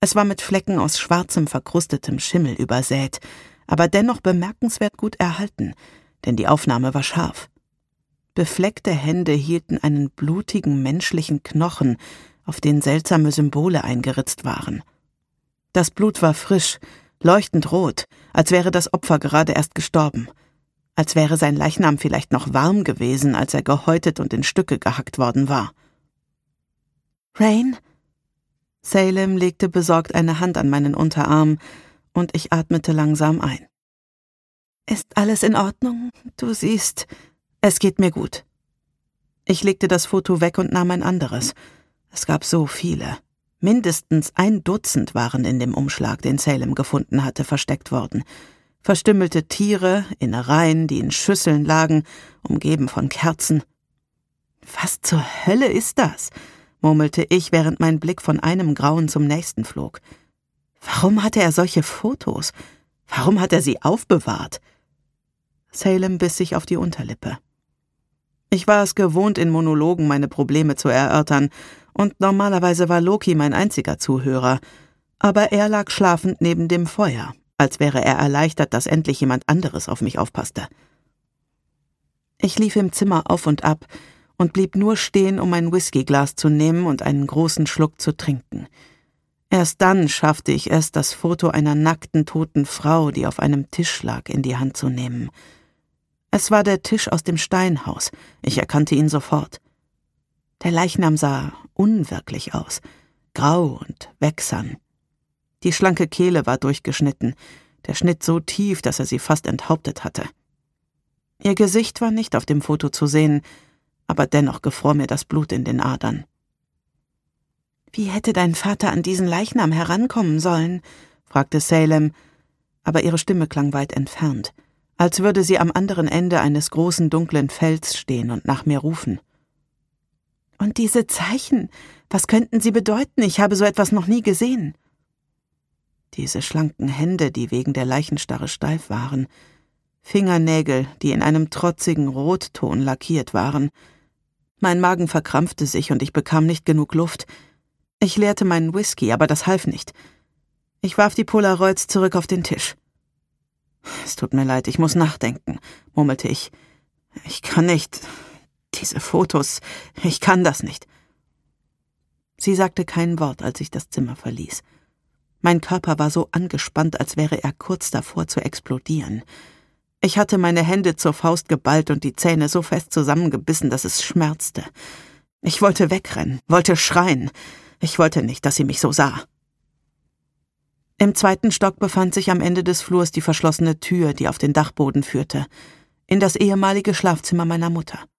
Es war mit Flecken aus schwarzem, verkrustetem Schimmel übersät, aber dennoch bemerkenswert gut erhalten, denn die Aufnahme war scharf. Befleckte Hände hielten einen blutigen menschlichen Knochen, auf den seltsame Symbole eingeritzt waren. Das Blut war frisch, leuchtend rot, als wäre das Opfer gerade erst gestorben. Als wäre sein Leichnam vielleicht noch warm gewesen, als er gehäutet und in Stücke gehackt worden war. »Rain?« Salem legte besorgt eine Hand an meinen Unterarm, und ich atmete langsam ein. »Ist alles in Ordnung? Du siehst, es geht mir gut.« Ich legte das Foto weg und nahm ein anderes. Es gab so viele. Mindestens 1 Dutzend waren in dem Umschlag, den Salem gefunden hatte, versteckt worden. Verstümmelte Tiere, Innereien, die in Schüsseln lagen, umgeben von Kerzen. »Was zur Hölle ist das?« murmelte ich, während mein Blick von einem Grauen zum nächsten flog. Warum hatte er solche Fotos? Warum hat er sie aufbewahrt? Salem biss sich auf die Unterlippe. Ich war es gewohnt, in Monologen meine Probleme zu erörtern, und normalerweise war Loki mein einziger Zuhörer, aber er lag schlafend neben dem Feuer, als wäre er erleichtert, dass endlich jemand anderes auf mich aufpasste. Ich lief im Zimmer auf und ab und blieb nur stehen, um ein Whiskyglas zu nehmen und einen großen Schluck zu trinken. Erst dann schaffte ich es, das Foto einer nackten, toten Frau, die auf einem Tisch lag, in die Hand zu nehmen. Es war der Tisch aus dem Steinhaus. Ich erkannte ihn sofort. Der Leichnam sah unwirklich aus, grau und wächsern. Die schlanke Kehle war durchgeschnitten, der Schnitt so tief, dass er sie fast enthauptet hatte. Ihr Gesicht war nicht auf dem Foto zu sehen, aber dennoch gefror mir das Blut in den Adern. »Wie hätte dein Vater an diesen Leichnam herankommen sollen?« fragte Salem, aber ihre Stimme klang weit entfernt, als würde sie am anderen Ende eines großen dunklen Felds stehen und nach mir rufen. »Und diese Zeichen, was könnten sie bedeuten? Ich habe so etwas noch nie gesehen.« Diese schlanken Hände, die wegen der Leichenstarre steif waren, Fingernägel, die in einem trotzigen Rotton lackiert waren. Mein Magen verkrampfte sich und ich bekam nicht genug Luft. Ich leerte meinen Whisky, aber das half nicht. Ich warf die Polaroids zurück auf den Tisch. »Es tut mir leid, ich muss nachdenken«, murmelte ich. »Ich kann nicht. Diese Fotos, ich kann das nicht.« Sie sagte kein Wort, als ich das Zimmer verließ. Mein Körper war so angespannt, als wäre er kurz davor zu explodieren. Ich hatte meine Hände zur Faust geballt und die Zähne so fest zusammengebissen, dass es schmerzte. Ich wollte wegrennen, wollte schreien. Ich wollte nicht, dass sie mich so sah. Im 2. Stock befand sich am Ende des Flurs die verschlossene Tür, die auf den Dachboden führte, in das ehemalige Schlafzimmer meiner Mutter.